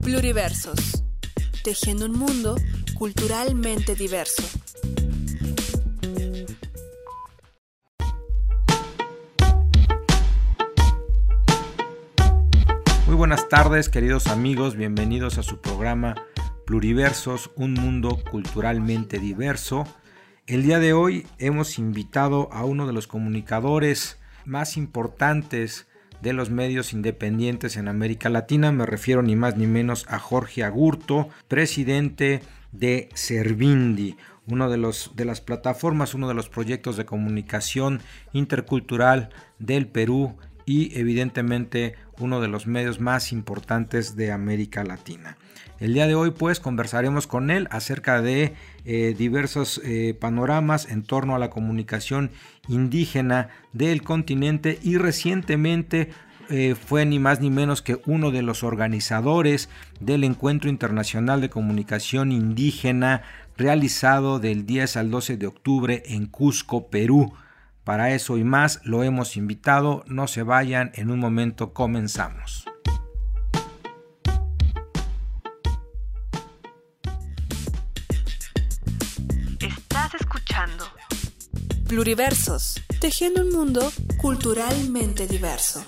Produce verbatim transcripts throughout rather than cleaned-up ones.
Pluriversos, tejiendo un mundo culturalmente diverso. Muy buenas tardes, queridos amigos, bienvenidos a su programa Pluriversos, un mundo culturalmente diverso. El día de hoy hemos invitado a uno de los comunicadores más importantes de los medios independientes en América Latina. Me refiero ni más ni menos a Jorge Agurto, presidente de Servindi, uno de los de las plataformas, uno de los proyectos de comunicación intercultural del Perú y evidentemente uno de los medios más importantes de América Latina. El día de hoy pues conversaremos con él acerca de eh, diversos eh, panoramas en torno a la comunicación indígena del continente, y recientemente eh, fue ni más ni menos que uno de los organizadores del Encuentro Internacional de Comunicación Indígena realizado del diez al doce de octubre en Cusco, Perú. Para eso y más lo hemos invitado. No se vayan, en un momento comenzamos. Estás escuchando Pluriversos, tejiendo un mundo culturalmente diverso.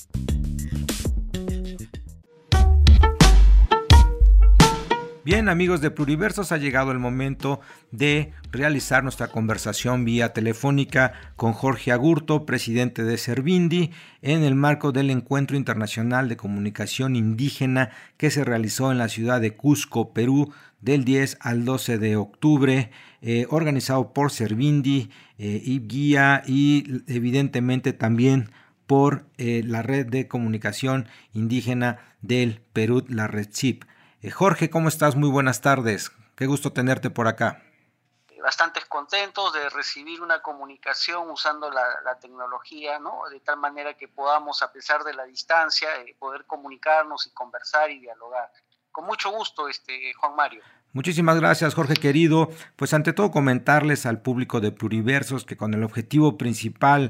Bien, amigos de Pluriversos, ha llegado el momento de realizar nuestra conversación vía telefónica con Jorge Agurto, presidente de Servindi, en el marco del Encuentro Internacional de Comunicación Indígena que se realizó en la ciudad de Cusco, Perú, del diez al doce de octubre, eh, organizado por Servindi eh, y Guía, y evidentemente también por eh, la Red de Comunicación Indígena del Perú, la Red C I P. Jorge, ¿cómo estás? Muy buenas tardes. Qué gusto tenerte por acá. Bastante contentos de recibir una comunicación usando la, la tecnología, ¿no? De tal manera que podamos, a pesar de la distancia, eh, poder comunicarnos y conversar y dialogar. Con mucho gusto, este, Juan Mario. Muchísimas gracias, Jorge querido. Pues ante todo comentarles al público de Pluriversos que con el objetivo principal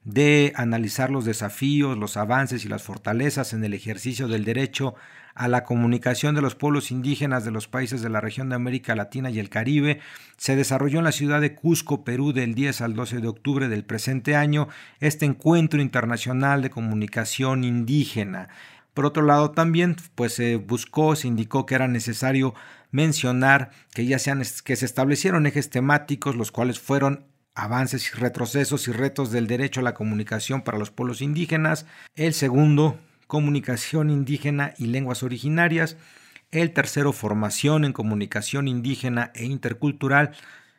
de analizar los desafíos, los avances y las fortalezas en el ejercicio del derecho a la comunicación de los pueblos indígenas de los países de la región de América Latina y el Caribe, se desarrolló en la ciudad de Cusco, Perú, del diez al doce de octubre del presente año, este Encuentro Internacional de Comunicación Indígena. Por otro lado, también pues se buscó, se indicó que era necesario mencionar que ya sean, que se establecieron ejes temáticos, los cuales fueron avances y retrocesos y retos del derecho a la comunicación para los pueblos indígenas. El segundo, comunicación indígena y lenguas originarias. El tercero, formación en comunicación indígena e intercultural.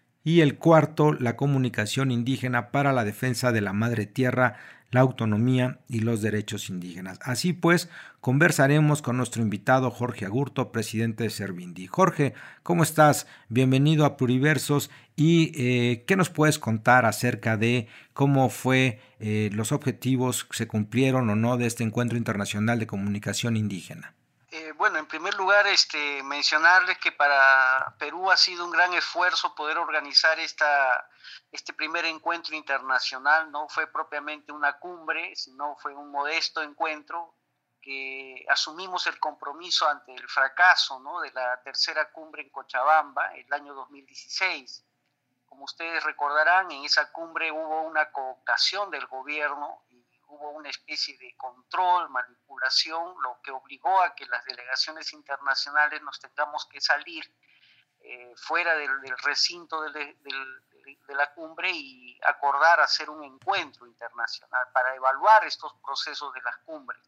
Y el cuarto, la comunicación indígena para la defensa de la madre tierra, la autonomía y los derechos indígenas. Así pues, conversaremos con nuestro invitado Jorge Agurto, presidente de Servindi. Jorge, ¿cómo estás? Bienvenido a Pluriversos. ¿Y eh, qué nos puedes contar acerca de cómo fue eh, los objetivos, se cumplieron o no de este Encuentro Internacional de Comunicación Indígena? Eh, bueno, en primer lugar, este, mencionarles que para Perú ha sido un gran esfuerzo poder organizar esta, este primer encuentro internacional. No fue propiamente una cumbre, sino fue un modesto encuentro que asumimos el compromiso ante el fracaso, ¿no?, de la tercera cumbre en Cochabamba el año dos mil dieciséis. Como ustedes recordarán, en esa cumbre hubo una cooptación del gobierno y hubo una especie de control, manipulación, lo que obligó a que las delegaciones internacionales nos tengamos que salir eh, fuera del, del recinto del, del, de la cumbre y acordar hacer un encuentro internacional para evaluar estos procesos de las cumbres.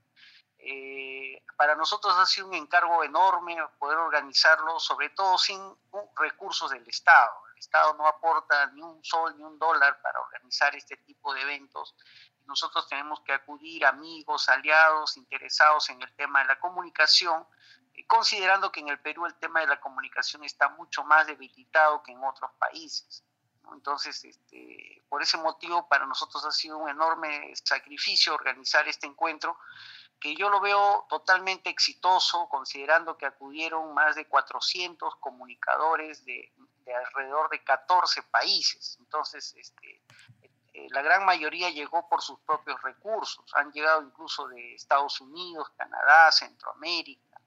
Eh, para nosotros ha sido un encargo enorme poder organizarlo, sobre todo sin uh, recursos del Estado. El Estado no aporta ni un sol ni un dólar para organizar este tipo de eventos. Nosotros tenemos que acudir a amigos, aliados, interesados en el tema de la comunicación, eh, considerando que en el Perú el tema de la comunicación está mucho más debilitado que en otros países, ¿no? Entonces, este, por ese motivo, para nosotros ha sido un enorme sacrificio organizar este encuentro, que yo lo veo totalmente exitoso, considerando que acudieron más de cuatrocientos comunicadores de, de alrededor de catorce países. Entonces, este, eh, la gran mayoría llegó por sus propios recursos. Han llegado incluso de Estados Unidos, Canadá, Centroamérica.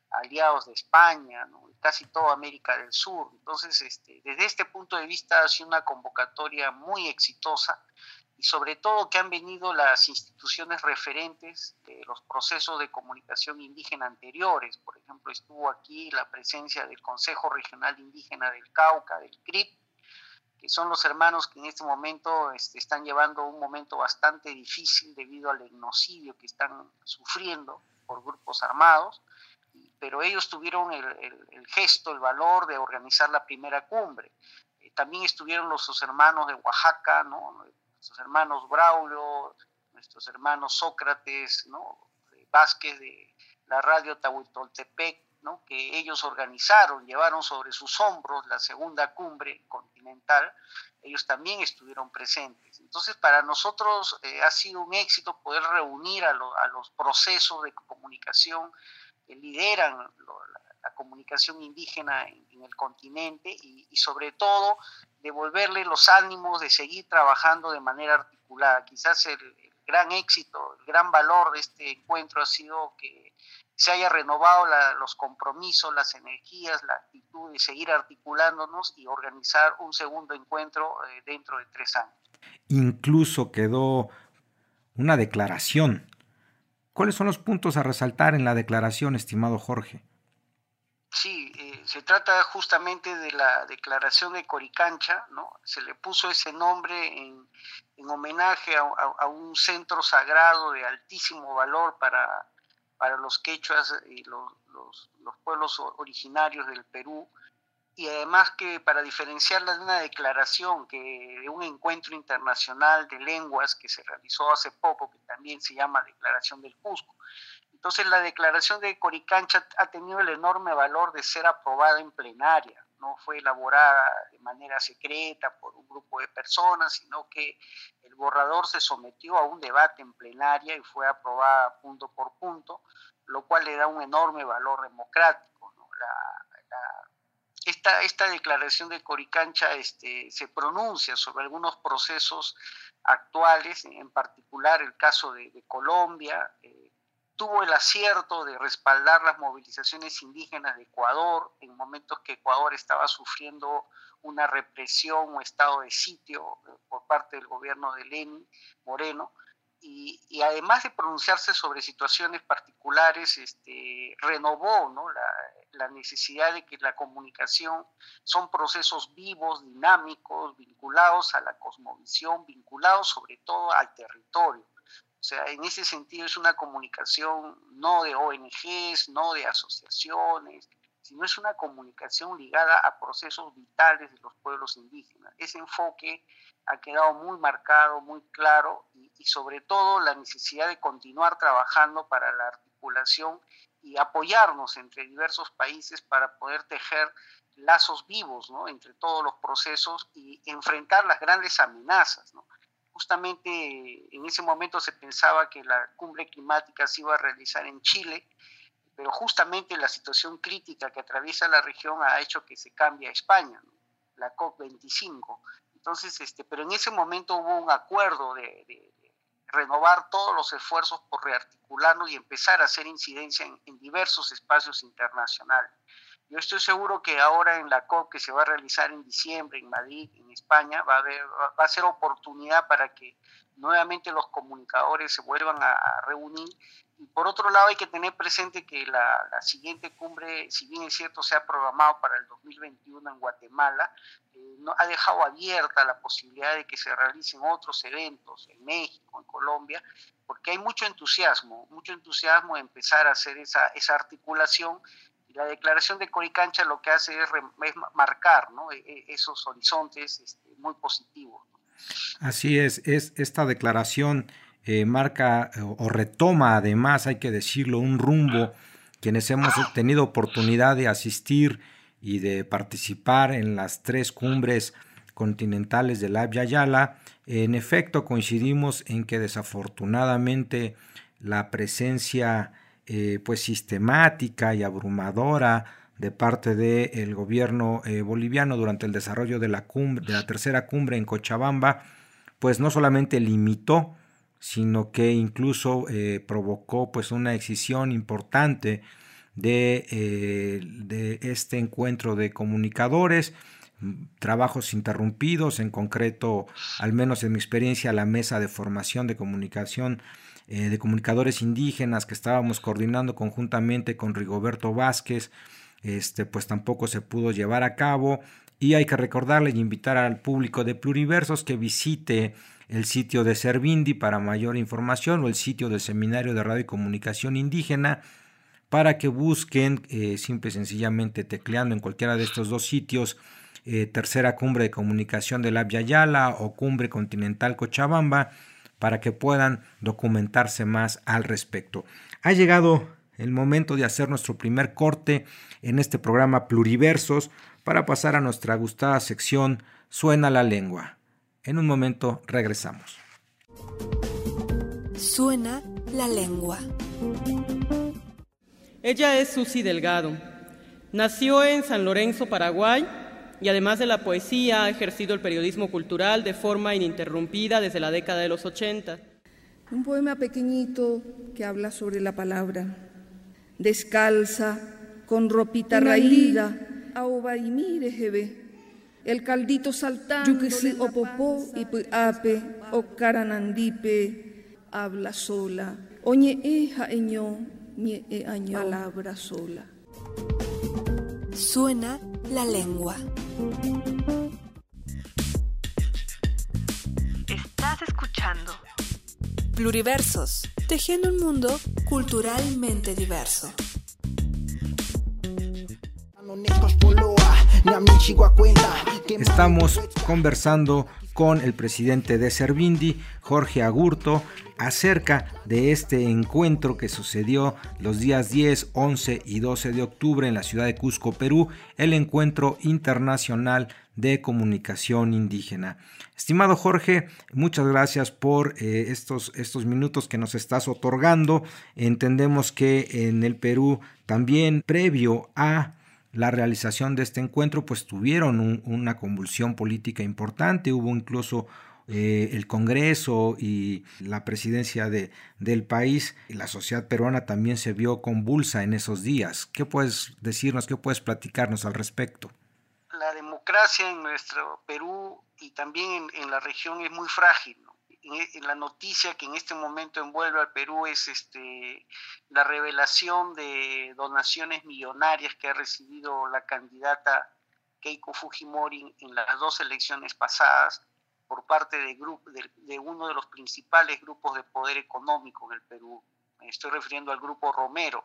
aliados de España, ¿no? Casi toda América del Sur. Entonces, este, desde este punto de vista ha sido una convocatoria muy exitosa y sobre todo que han venido las instituciones referentes de los procesos de comunicación indígena anteriores. Por ejemplo, estuvo aquí la presencia del Consejo Regional Indígena del Cauca, del C R I P, que son los hermanos que en este momento este, están llevando un momento bastante difícil debido al genocidio que están sufriendo por grupos armados, pero ellos tuvieron el, el, el gesto, el valor de organizar la primera cumbre. Eh, también estuvieron los sus hermanos de Oaxaca, ¿no? Nuestros hermanos Braulio, nuestros hermanos Sócrates, ¿no? Vázquez de la radio Tahuitoltepec, ¿no? Que ellos organizaron, llevaron sobre sus hombros la segunda cumbre continental. Ellos también estuvieron presentes. Entonces, para nosotros eh, ha sido un éxito poder reunir a, lo, a los procesos de comunicación que lideran lo, la, la comunicación indígena en, en el continente y, y sobre todo devolverle los ánimos de seguir trabajando de manera articulada. Quizás el, el gran éxito, el gran valor de este encuentro ha sido que se haya renovado la, los compromisos, las energías, la actitud de seguir articulándonos y organizar un segundo encuentro eh, dentro de tres años. Incluso quedó una declaración. ¿Cuáles son los puntos a resaltar en la declaración, estimado Jorge? Sí, eh, se trata justamente de la declaración de Coricancha, ¿no? Se le puso ese nombre en, en homenaje a, a, a un centro sagrado de altísimo valor para, para los quechuas y los, los, los pueblos originarios del Perú, y además que para diferenciarla de una declaración, que de un encuentro internacional de lenguas que se realizó hace poco, que también se llama Declaración del Cusco. Entonces la declaración de Coricancha ha tenido el enorme valor de ser aprobada en plenaria, no fue elaborada de manera secreta por un grupo de personas, sino que el borrador se sometió a un debate en plenaria y fue aprobada punto por punto, lo cual le da un enorme valor democrático, ¿no? La, la, esta, esta declaración de Coricancha este, se pronuncia sobre algunos procesos actuales, en particular el caso de, de Colombia. Eh, tuvo el acierto de respaldar las movilizaciones indígenas de Ecuador en momentos que Ecuador estaba sufriendo una represión o estado de sitio eh, por parte del gobierno de Lenín Moreno. Y, y además de pronunciarse sobre situaciones particulares, este, renovó, ¿no? la, la necesidad de que la comunicación son procesos vivos, dinámicos, vinculados a la cosmovisión, vinculados sobre todo al territorio. O sea, en ese sentido es una comunicación no de O N Ges, no de asociaciones, sino es una comunicación ligada a procesos vitales de los pueblos indígenas. Ese enfoque ha quedado muy marcado, muy claro, y, y sobre todo la necesidad de continuar trabajando para la articulación y apoyarnos entre diversos países para poder tejer lazos vivos, ¿no? Entre todos los procesos y enfrentar las grandes amenazas, ¿no? Justamente en ese momento se pensaba que la cumbre climática se iba a realizar en Chile, pero justamente la situación crítica que atraviesa la región ha hecho que se cambie a España, ¿no? La COP veinticinco. Entonces, este, pero en ese momento hubo un acuerdo de, de, de renovar todos los esfuerzos por rearticularnos y empezar a hacer incidencia en, en diversos espacios internacionales. Yo estoy seguro que ahora en la COP que se va a realizar en diciembre en Madrid, en España, va a, haber, va a ser oportunidad para que nuevamente los comunicadores se vuelvan a, a reunir. Y por otro lado hay que tener presente que la, la siguiente cumbre, si bien es cierto se ha programado para el dos mil veintiuno en Guatemala, eh, no, ha dejado abierta la posibilidad de que se realicen otros eventos en México, en Colombia, porque hay mucho entusiasmo, mucho entusiasmo de empezar a hacer esa, esa articulación. La declaración de Coricancha lo que hace es, re, es marcar, ¿no? esos horizontes este, muy positivos. Así es, es esta declaración eh, marca o, o retoma, además, hay que decirlo, un rumbo. Quienes hemos tenido oportunidad de asistir y de participar en las tres cumbres continentales del Abya Yala, en efecto coincidimos en que desafortunadamente la presencia Eh, pues sistemática y abrumadora de parte del gobierno eh, boliviano durante el desarrollo de la cumbre, de la tercera cumbre en Cochabamba, pues no solamente limitó, sino que incluso eh, provocó pues una excisión importante de, eh, de este encuentro de comunicadores, trabajos interrumpidos, en concreto, al menos en mi experiencia, la mesa de formación de comunicación eh, de comunicadores indígenas que estábamos coordinando conjuntamente con Rigoberto Vázquez, este, pues tampoco se pudo llevar a cabo. Y hay que recordarle y invitar al público de Pluriversos que visite el sitio de Servindi para mayor información, o el sitio del Seminario de Radio y Comunicación Indígena, para que busquen, eh, simple y sencillamente tecleando en cualquiera de estos dos sitios, eh, Tercera Cumbre de Comunicación del Abya Yala o Cumbre Continental Cochabamba, para que puedan documentarse más al respecto. Ha llegado el momento de hacer nuestro primer corte en este programa Pluriversos para pasar a nuestra gustada sección Suena la Lengua. En un momento regresamos. Suena la Lengua. Ella es Susi Delgado. Nació en San Lorenzo, Paraguay, y además de la poesía ha ejercido el periodismo cultural de forma ininterrumpida desde la década de los ochenta. Un poema pequeñito que habla sobre la palabra. Descalza, con ropita raída, aoba y mire jebe, el caldito saltando, yuquisi o popó y ape o caranandipe, habla sola, oñe eja eño, ñe e año, palabra sola. Suena la Lengua. Estás escuchando Pluriversos, tejiendo un mundo culturalmente diverso. Estamos conversando con el presidente de Servindi, Jorge Agurto, acerca de este encuentro que sucedió los días diez, once y doce de octubre en la ciudad de Cusco, Perú, el Encuentro Internacional de Comunicación Indígena. Estimado Jorge, muchas gracias por eh, estos, estos minutos que nos estás otorgando. Entendemos que en el Perú también, previo a la realización de este encuentro, pues tuvieron un, una convulsión política importante. Hubo incluso eh, el Congreso y la presidencia de, del país. Y la sociedad peruana también se vio convulsa en esos días. ¿Qué puedes decirnos, qué puedes platicarnos al respecto? La democracia en nuestro Perú y también en, en la región es muy frágil, ¿no? En la noticia que en este momento envuelve al Perú es este, la revelación de donaciones millonarias que ha recibido la candidata Keiko Fujimori en las dos elecciones pasadas por parte de, grupo, de, de uno de los principales grupos de poder económico en el Perú. Me estoy refiriendo al Grupo Romero.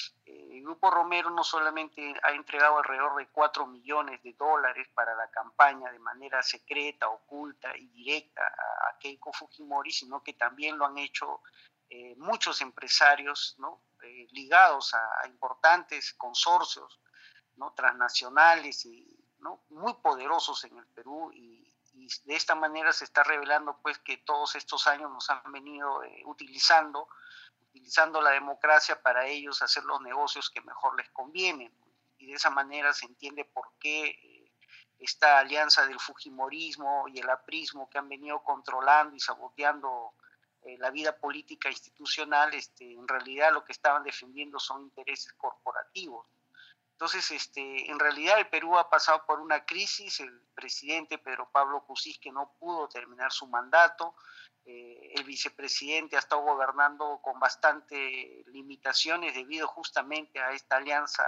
El Grupo Romero no solamente ha entregado alrededor de cuatro millones de dólares para la campaña de manera secreta, oculta y directa a Keiko Fujimori, sino que también lo han hecho eh, muchos empresarios, ¿no? eh, ligados a, a importantes consorcios, ¿no? transnacionales y ¿no? muy poderosos en el Perú, y, y de esta manera se está revelando pues que todos estos años nos han venido eh, utilizando utilizando la democracia para ellos hacer los negocios que mejor les convienen. Y de esa manera se entiende por qué esta alianza del fujimorismo y el aprismo, que han venido controlando y saboteando eh, la vida política institucional, este, en realidad lo que estaban defendiendo son intereses corporativos. Entonces, este, en realidad el Perú ha pasado por una crisis. El presidente Pedro Pablo Kuczynski no pudo terminar su mandato. Eh, el vicepresidente ha estado gobernando con bastante limitaciones debido justamente a esta alianza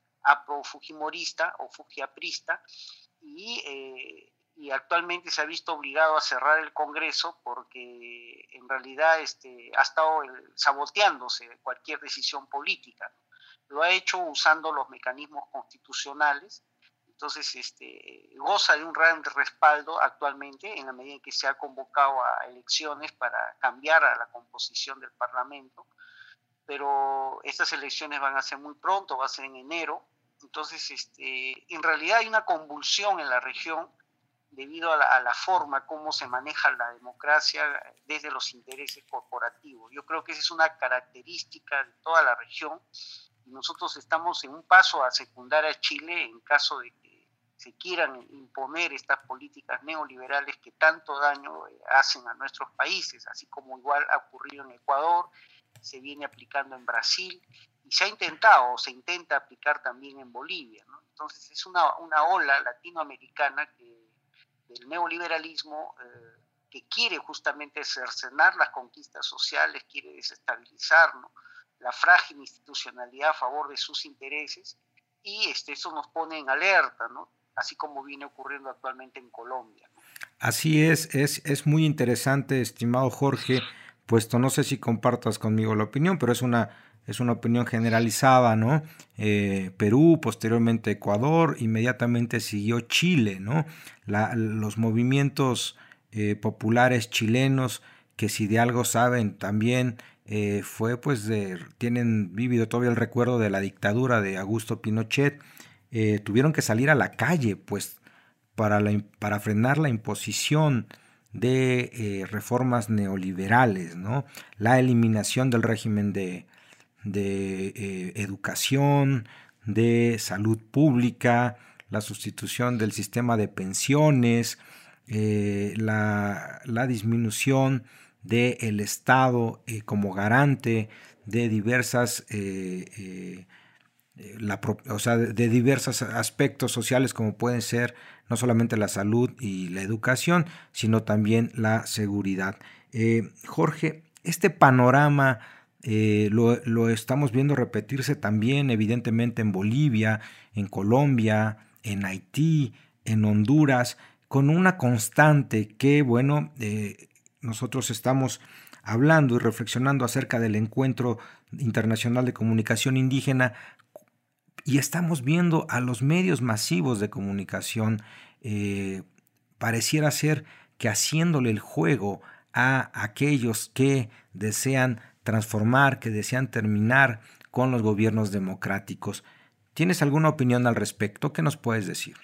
apro-fujimorista o fujiaprista, y, eh, y actualmente se ha visto obligado a cerrar el Congreso porque en realidad este, ha estado el, saboteándose cualquier decisión política. Lo ha hecho usando los mecanismos constitucionales. Entonces, este, goza de un gran respaldo actualmente en la medida en que se ha convocado a elecciones para cambiar a la composición del Parlamento, pero estas elecciones van a ser muy pronto, va a ser en enero. Entonces, este, en realidad hay una convulsión en la región debido a la, a la forma como se maneja la democracia desde los intereses corporativos. Yo creo que esa es una característica de toda la región. Nosotros estamos en un paso a secundar a Chile en caso de que se quieran imponer estas políticas neoliberales que tanto daño hacen a nuestros países, así como igual ha ocurrido en Ecuador, se viene aplicando en Brasil y se ha intentado, o se intenta aplicar también en Bolivia, ¿no? Entonces es una, una ola latinoamericana que, del neoliberalismo eh, que quiere justamente cercenar las conquistas sociales, quiere desestabilizar, ¿no?, la frágil institucionalidad a favor de sus intereses, y este, eso nos pone en alerta, ¿no?, así como viene ocurriendo actualmente en Colombia, ¿no? Así es, es, es muy interesante, estimado Jorge, puesto no sé si compartas conmigo la opinión, pero es una, es una opinión generalizada, ¿no? Eh, Perú, posteriormente Ecuador, inmediatamente siguió Chile, ¿no? La, los movimientos eh, populares chilenos, que si de algo saben también eh, fue pues de, tienen vívido todavía el recuerdo de la dictadura de Augusto Pinochet, eh, tuvieron que salir a la calle, pues, para, la, para frenar la imposición de eh, reformas neoliberales, ¿no? La eliminación del régimen de, de eh, educación, de salud pública, la sustitución del sistema de pensiones, eh, la, la disminución del Estado eh, como garante de diversas eh, eh, La, o sea, de diversos aspectos sociales, como pueden ser no solamente la salud y la educación, sino también la seguridad. Eh, Jorge, este panorama eh, lo, lo estamos viendo repetirse también evidentemente en Bolivia, en Colombia, en Haití, en Honduras, con una constante que, bueno, eh, nosotros estamos hablando y reflexionando acerca del Encuentro Internacional de Comunicación Indígena, y estamos viendo a los medios masivos de comunicación, eh, pareciera ser que haciéndole el juego a aquellos que desean transformar, que desean terminar con los gobiernos democráticos. ¿Tienes alguna opinión al respecto? ¿Qué nos puedes decir?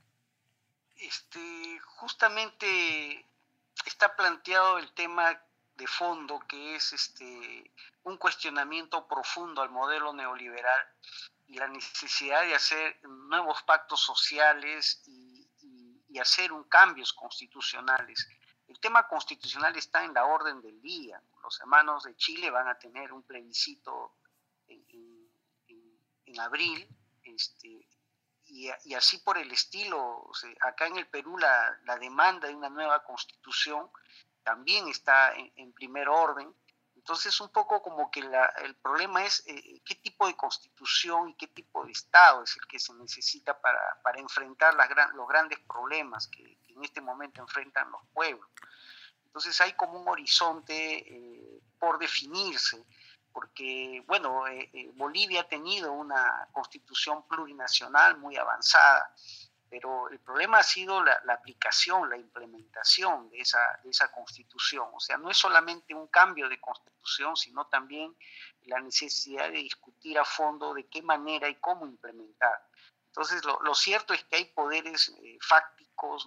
Este, justamente está planteado el tema de fondo, que es este, un cuestionamiento profundo al modelo neoliberal y la necesidad de hacer nuevos pactos sociales y, y, y hacer un cambios constitucionales. El tema constitucional está en la orden del día. Los hermanos de Chile van a tener un plebiscito en, en, en abril, este, y, y así por el estilo. O sea, acá en el Perú la, la demanda de una nueva constitución también está en, en primer orden. Entonces, un poco como que la, el problema es eh, qué tipo de constitución y qué tipo de Estado es el que se necesita para, para enfrentar las gran, los grandes problemas que, que en este momento enfrentan los pueblos. Entonces, hay como un horizonte eh, por definirse, porque, bueno, eh, eh, Bolivia ha tenido una constitución plurinacional muy avanzada, pero el problema ha sido la, la aplicación, la implementación de esa, de esa constitución. O sea, no es solamente un cambio de constitución, sino también la necesidad de discutir a fondo de qué manera y cómo implementar. Entonces, lo, lo cierto es que hay poderes eh, fácticos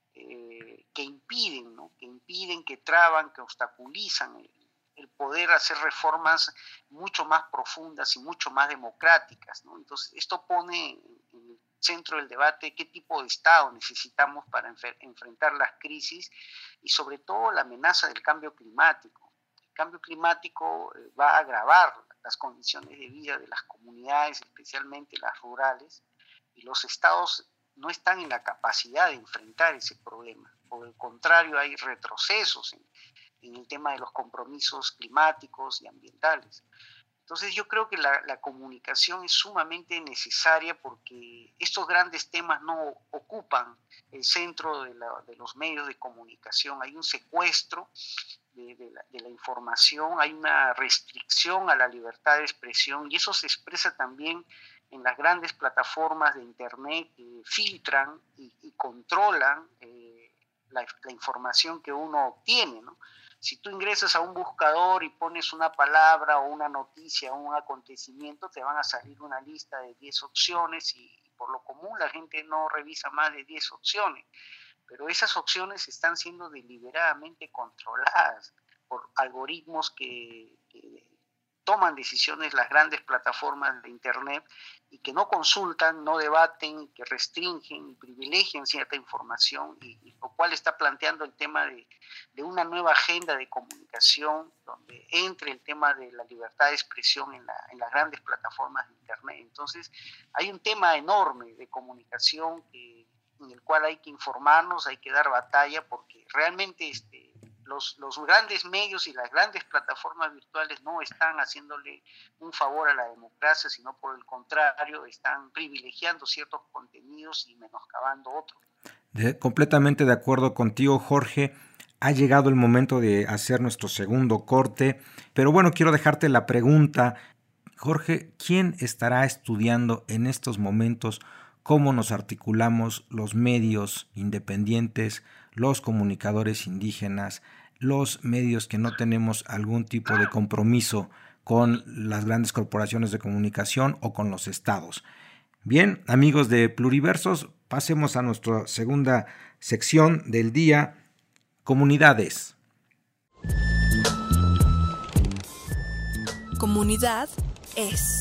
eh, que impiden, ¿no? que impiden, que traban, que obstaculizan el, el poder hacer reformas mucho más profundas y mucho más democráticas, ¿no? Entonces, esto pone en, en el centro del debate qué tipo de Estado necesitamos para enfer- enfrentar las crisis y sobre todo la amenaza del cambio climático. El cambio climático eh, va a agravar las condiciones de vida de las comunidades, especialmente las rurales, y los Estados no están en la capacidad de enfrentar ese problema. Por el contrario, hay retrocesos en, en el tema de los compromisos climáticos y ambientales. Entonces yo creo que la, la comunicación es sumamente necesaria porque estos grandes temas no ocupan el centro de, la, de los medios de comunicación. Hay un secuestro de, de, la, de la información, hay una restricción a la libertad de expresión, y eso se expresa también en las grandes plataformas de internet que filtran y, y controlan eh, la, la información que uno obtiene, ¿no? Si tú ingresas a un buscador y pones una palabra o una noticia o un acontecimiento, te van a salir una lista de diez opciones y, y por lo común la gente no revisa más de diez opciones. Pero esas opciones están siendo deliberadamente controladas por algoritmos que, que toman decisiones las grandes plataformas de Internet y que no consultan, no debaten, que restringen y privilegian cierta información, y, y lo cual está planteando el tema de, de una nueva agenda de comunicación donde entre el tema de la libertad de expresión en, la, en las grandes plataformas de Internet. Entonces hay un tema enorme de comunicación que, en el cual hay que informarnos, hay que dar batalla, porque realmente este, los, los grandes medios y las grandes plataformas virtuales no están haciéndole un favor a la democracia, sino por el contrario, están privilegiando ciertos contenidos y menoscabando otros. De, completamente de acuerdo contigo, Jorge. Ha llegado el momento de hacer nuestro segundo corte, pero bueno, quiero dejarte la pregunta. Jorge, ¿quién estará estudiando en estos momentos cómo nos articulamos los medios independientes, los comunicadores indígenas, los medios que no tenemos algún tipo de compromiso con las grandes corporaciones de comunicación o con los estados? Bien, amigos de Pluriversos, pasemos a nuestra segunda sección del día, comunidades. Comunidad es.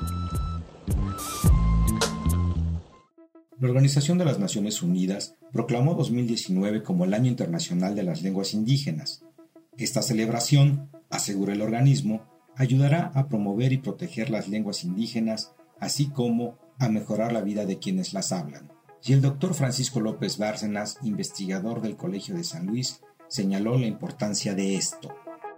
La Organización de las Naciones Unidas proclamó dos mil diecinueve como el Año Internacional de las Lenguas Indígenas. Esta celebración, asegura el organismo, ayudará a promover y proteger las lenguas indígenas, así como a mejorar la vida de quienes las hablan. Y el doctor Francisco López Bárcenas, investigador del Colegio de San Luis, señaló la importancia de esto.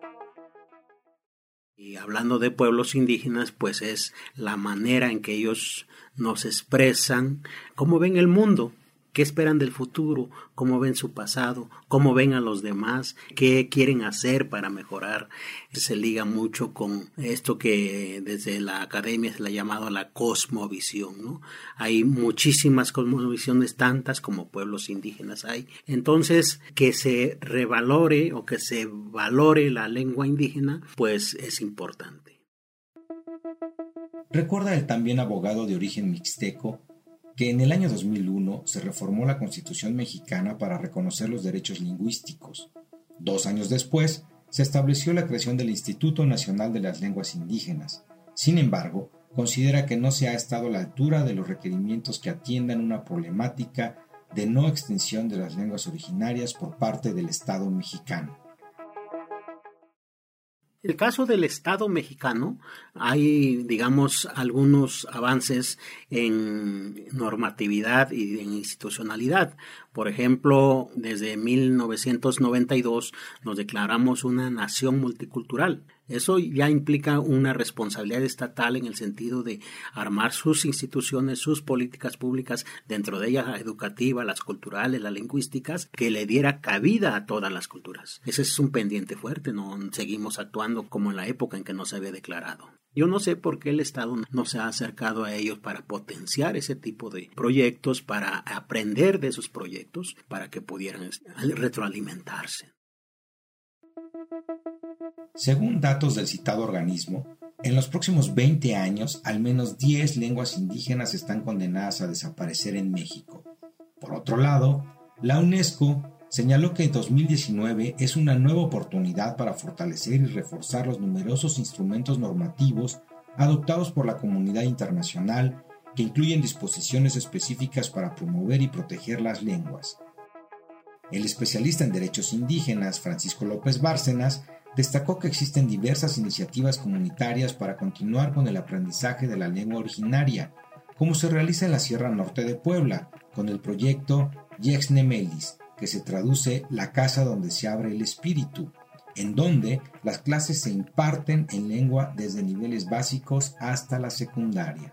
Y hablando de pueblos indígenas, pues es la manera en que ellos nos expresan cómo ven el mundo, qué esperan del futuro, cómo ven su pasado, cómo ven a los demás, qué quieren hacer para mejorar. Se liga mucho con esto que desde la academia se le ha llamado la cosmovisión, ¿no? Hay muchísimas cosmovisiones, tantas como pueblos indígenas hay. Entonces, que se revalore o que se valore la lengua indígena, pues es importante. Recuerda el también abogado de origen mixteco que en el año dos mil uno se reformó la Constitución mexicana para reconocer los derechos lingüísticos. Dos años después, se estableció la creación del Instituto Nacional de las Lenguas Indígenas. Sin embargo, considera que no se ha estado a la altura de los requerimientos que atiendan una problemática de no extinción de las lenguas originarias por parte del Estado mexicano. En el caso del Estado mexicano, hay, digamos, algunos avances en normatividad y en institucionalidad. Por ejemplo, desde mil novecientos noventa y dos nos declaramos una nación multicultural. Eso ya implica una responsabilidad estatal en el sentido de armar sus instituciones, sus políticas públicas, dentro de ellas la educativa, las culturales, las lingüísticas, que le diera cabida a todas las culturas. Ese es un pendiente fuerte, no seguimos actuando como en la época en que no se había declarado. Yo no sé por qué el Estado no se ha acercado a ellos para potenciar ese tipo de proyectos, para aprender de esos proyectos, para que pudieran retroalimentarse. Según datos del citado organismo, en los próximos veinte años, al menos diez lenguas indígenas están condenadas a desaparecer en México. Por otro lado, la UNESCO señaló que dos mil diecinueve es una nueva oportunidad para fortalecer y reforzar los numerosos instrumentos normativos adoptados por la comunidad internacional que incluyen disposiciones específicas para promover y proteger las lenguas. El especialista en derechos indígenas, Francisco López Bárcenas, destacó que existen diversas iniciativas comunitarias para continuar con el aprendizaje de la lengua originaria, como se realiza en la Sierra Norte de Puebla, con el proyecto Yexnemelis, que se traduce La casa donde se abre el espíritu, en donde las clases se imparten en lengua desde niveles básicos hasta la secundaria.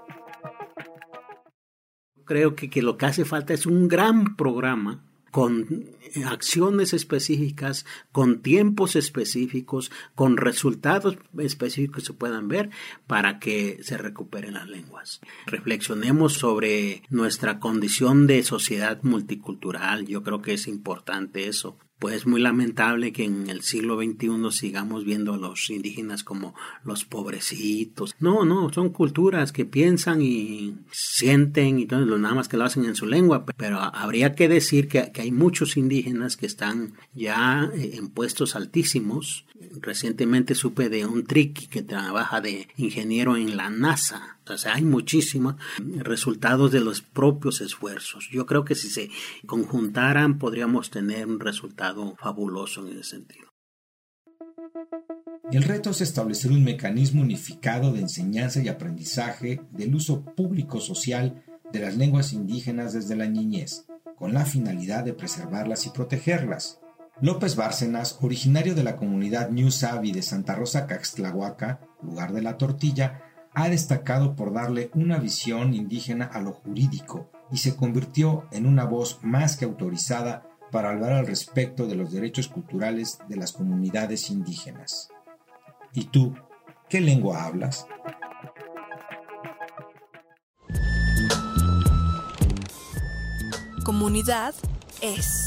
Creo que, que lo que hace falta es un gran programa con acciones específicas, con tiempos específicos, con resultados específicos que se puedan ver para que se recuperen las lenguas. Reflexionemos sobre nuestra condición de sociedad multicultural, yo creo que es importante eso. pues muy lamentable que en el siglo veintiuno sigamos viendo a los indígenas como los pobrecitos. No, no, son culturas que piensan y sienten y todo, nada más que lo hacen en su lengua, pero habría que decir que, que hay muchos indígenas que están ya en puestos altísimos. Recientemente supe de un triqui que trabaja de ingeniero en la NASA. O sea, hay muchísimos resultados de los propios esfuerzos. Yo creo que si se conjuntaran podríamos tener un resultado fabuloso en ese sentido. El reto es establecer un mecanismo unificado de enseñanza y aprendizaje del uso público-social de las lenguas indígenas desde la niñez, con la finalidad de preservarlas y protegerlas. López Bárcenas, originario de la comunidad Ñu Sabi de Santa Rosa Caxtlahuaca, lugar de la tortilla, ha destacado por darle una visión indígena a lo jurídico y se convirtió en una voz más que autorizada para hablar al respecto de los derechos culturales de las comunidades indígenas. ¿Y tú, qué lengua hablas? Comunidad es.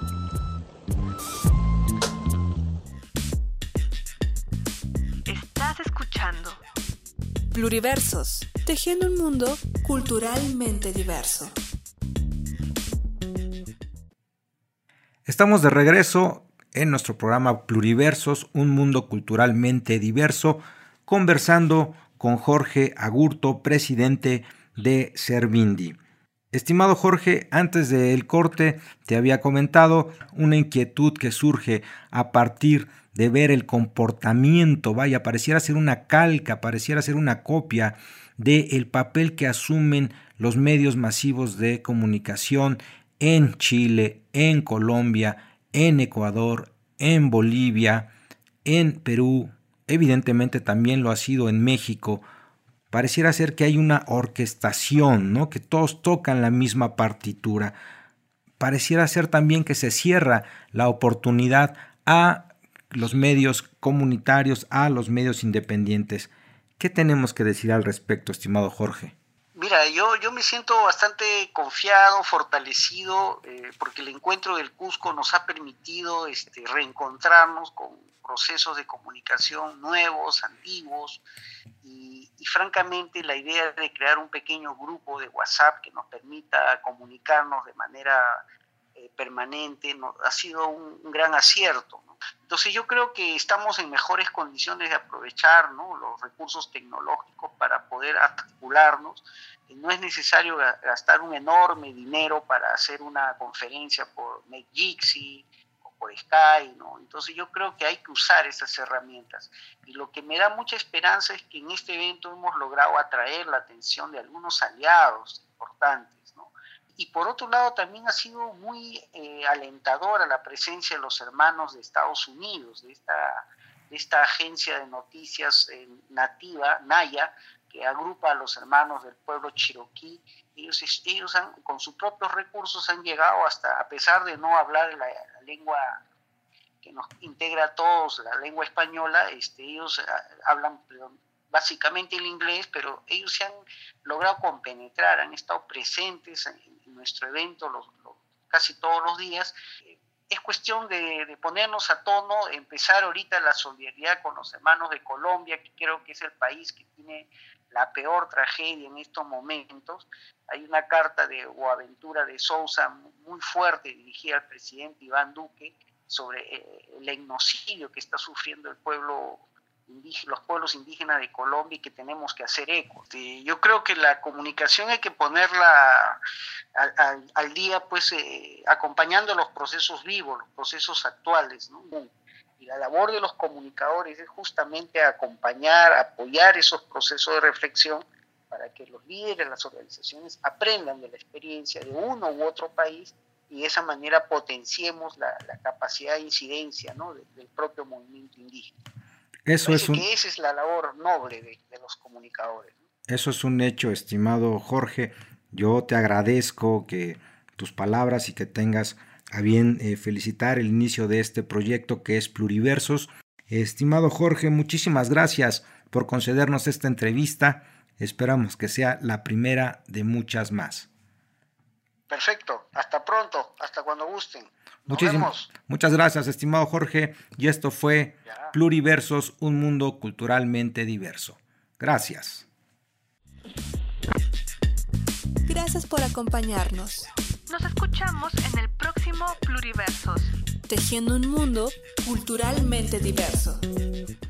Estás escuchando Pluriversos, tejiendo un mundo culturalmente diverso. Estamos de regreso en nuestro programa Pluriversos, un mundo culturalmente diverso, conversando con Jorge Agurto, presidente de Servindi. Estimado Jorge, antes del corte te había comentado una inquietud que surge a partir de ver el comportamiento, vaya, pareciera ser una calca, pareciera ser una copia del papel que asumen los medios masivos de comunicación en Chile, en Colombia, en Ecuador, en Bolivia, en Perú, evidentemente también lo ha sido en México. Pareciera ser que hay una orquestación, ¿no? Que todos tocan la misma partitura. Pareciera ser también que se cierra la oportunidad a los medios comunitarios, a los medios independientes. ¿Qué tenemos que decir al respecto, estimado Jorge? Mira, yo, yo me siento bastante confiado, fortalecido, eh, porque el encuentro del Cusco nos ha permitido este, reencontrarnos con procesos de comunicación nuevos, antiguos, y, y francamente la idea de crear un pequeño grupo de WhatsApp que nos permita comunicarnos de manera eh, permanente no, ha sido un, un gran acierto, ¿no? Entonces yo creo que estamos en mejores condiciones de aprovechar, ¿no?, los recursos tecnológicos para poder articularnos. No es necesario gastar un enorme dinero para hacer una conferencia por Jitsi o por Skype, ¿no? Entonces yo creo que hay que usar esas herramientas. Y lo que me da mucha esperanza es que en este evento hemos logrado atraer la atención de algunos aliados importantes, ¿no? Y por otro lado también ha sido muy eh, alentadora la presencia de los hermanos de Estados Unidos, de esta, de esta agencia de noticias eh, nativa, Naya, que agrupa a los hermanos del pueblo Cherokee. Ellos, ellos han, con sus propios recursos han llegado hasta, a pesar de no hablar la, la lengua que nos integra a todos, la lengua española, este, ellos hablan perdón, básicamente el inglés, pero ellos se han logrado compenetrar, han estado presentes en, en nuestro evento los, los, casi todos los días. Es cuestión de, de ponernos a tono, empezar ahorita la solidaridad con los hermanos de Colombia, que creo que es el país que tiene la peor tragedia en estos momentos. Hay una carta de Boaventura de Sousa muy fuerte dirigida al presidente Iván Duque sobre eh, el etnocidio que está sufriendo el pueblo indígena, los pueblos indígenas de Colombia, y que tenemos que hacer eco. Yo creo que la comunicación hay que ponerla al, al, al día, pues eh, acompañando los procesos vivos, los procesos actuales, ¿no? Y la labor de los comunicadores es justamente acompañar, apoyar esos procesos de reflexión para que los líderes, las organizaciones aprendan de la experiencia de uno u otro país y de esa manera potenciemos la, la capacidad de incidencia, ¿no?, de, del propio movimiento indígena. Eso es un... que esa es la labor noble de, de los comunicadores, ¿no? Eso es un hecho, estimado Jorge. Yo te agradezco que tus palabras y que tengas a bien eh, felicitar el inicio de este proyecto que es Pluriversos. Estimado Jorge, muchísimas gracias por concedernos esta entrevista. Esperamos que sea la primera de muchas más. Perfecto, hasta pronto, hasta cuando gusten. Nos Muchísimas, vemos. muchas gracias, estimado Jorge, y esto fue Ya. Pluriversos, un mundo culturalmente diverso. Gracias. Gracias por acompañarnos. Nos escuchamos en el próximo Pluriversos. Tejiendo un mundo culturalmente diverso.